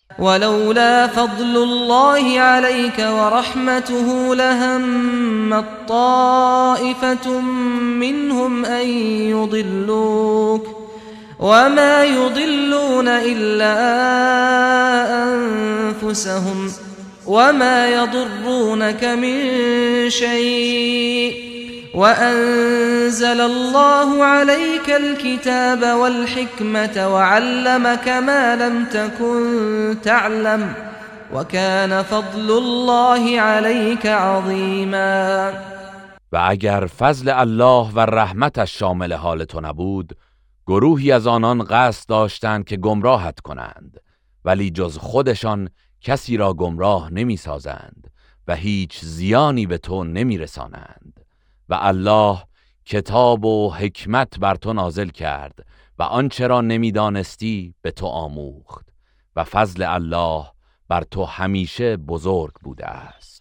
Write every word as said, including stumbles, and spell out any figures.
ولولا فضل الله عليك ورحمته لهم طائفة منهم أن يضلوك وما يضلون إلا أنفسهم وما يضرونك من شيء وأنزل الله عليك الكتاب والحكمة وعلمك ما لم تكن تعلم وكان فضل الله عليك عظيما. و اگر فضل الله و رحمتش شامل حال تو نبود، گروهی از آنان قصد داشتند که گمراهت کنند، ولی جز خودشان کسی را گمراه نمی سازند و هیچ زیانی به تو نمی رسانند. و الله کتاب و حکمت بر تو نازل کرد و آنچه را نمی دانستی به تو آموخت و فضل الله بر تو همیشه بزرگ بوده است.